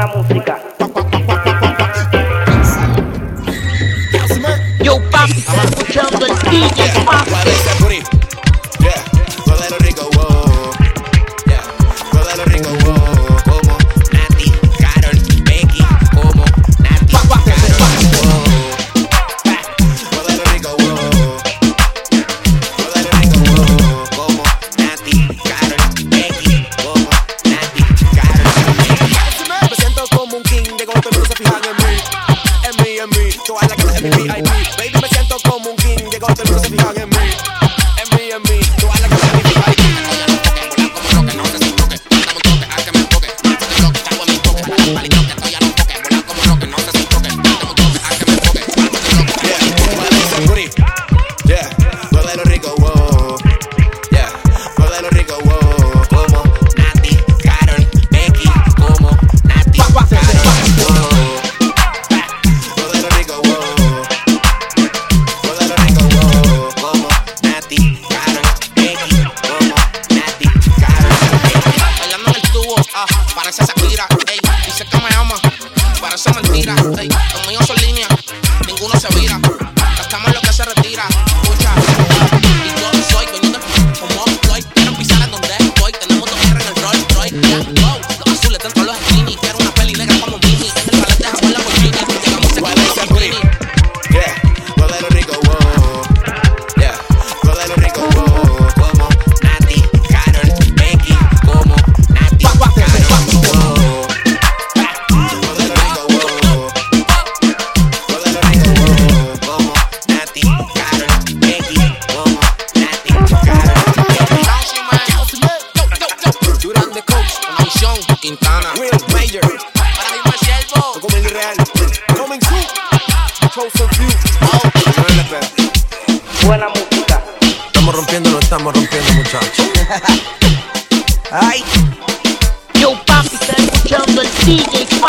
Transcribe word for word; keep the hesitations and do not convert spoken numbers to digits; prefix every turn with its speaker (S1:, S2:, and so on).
S1: Buena música.
S2: Yo, papi, está escuchando el D J, papi.
S3: Yeah, Rodelo Rico, wow. Yeah, Rodelo Rico, wow. Como Nati, Karol, Becky, como Nati, Karol, wow. Rodelo Rico, wow. Rodelo Rico, wow. Como Nati, Karol, Becky, como Nati, Karol, Becky. Me siento como un king, de golpe no se fijan en mí, en mí, en mí. Todas las que en mi V I P. Baby, me siento como un king, de golpe no se fijan en mí. En mí, en mí, todas las que se me digan. Volar como roque, no sé si toque. Dame un toque, haz que me enfoque. Toque, toque, chapo en mi toque. Vale, toque, estoy a los toques. Volar como roque, no sé si toque. Dame un toque, haz que me enfoque. Yeah, Rodelo Rico, wow. Yeah, Rodelo Rico, wow. Como Nati, Karol, Becky, como Nati, Karol, wow. Rodelo Rico, wow. Rodelo Rico, wow. Como Nati, Karol, Becky, como Nati, Karol, Becky.
S4: Bailando en el tubo, ah, parece Shakira, ey, dice que me ama, parece mentira, ey, los míos son líneas, ninguno se vira, gastamos lo que se retira, escucha, ah, y yo soy dueño de como estoy, quieren pisar en donde estoy, tenemos dos R en el Rolls Royce, yeah, wow, los azules dentro de los skinny, quiero una peli negra como Mini, en el ballet de Jaguar Lamborghini, llegamos aquí con los bikini.
S3: Yeah, Rodelo Rico, wow. Yeah, Rodelo Rico, wow.
S4: Como Nati, Karol, Becky, como Nati, Karol, wow.
S3: Rodelo Rico, wow. Rodelo Rico, wow.
S4: Como Nati, Karol, Becky, como Nati, Karol, Becky. Bouncy man, yo, yo, yo. Duran de Coach, una visión, Quintana,
S3: Will Major,
S4: para mi siervo.
S3: como el real. Coming soon. Chosen few.
S1: Buena música.
S5: Estamos rompiendo, no estamos rompiendo, muchachos.
S2: Yo, papi, está escuchando el D J.